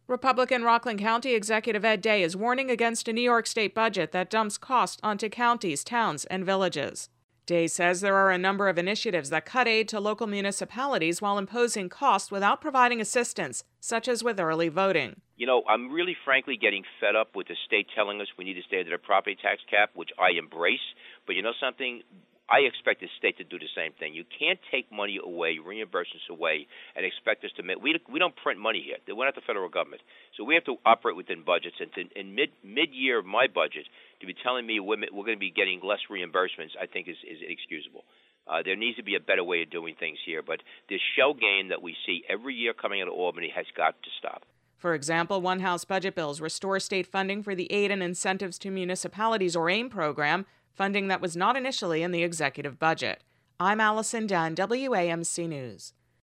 Republican Rockland County Executive Ed Day is warning against a New York State budget that dumps cost onto counties, towns, and villages. Day says there are a number of initiatives that cut aid to local municipalities while imposing cost without providing assistance, such as with early voting. I'm really frankly getting fed up with the state telling us we need to stay under the property tax cap, which I embrace. But you know something? I expect the state to do the same thing. You can't take money away, reimbursements away, and expect us to we don't print money here. We're not the federal government, so we have to operate within budgets. And in mid-year of my budget, to be telling me we're going to be getting less reimbursements, I think is inexcusable. There needs to be a better way of doing things here. But this shell game that we see every year coming out of Albany has got to stop. For example, one House budget bills restore state funding for the Aid and Incentives to Municipalities, or AIM program, funding that was not initially in the executive budget. I'm Allison Dunn, WAMC News.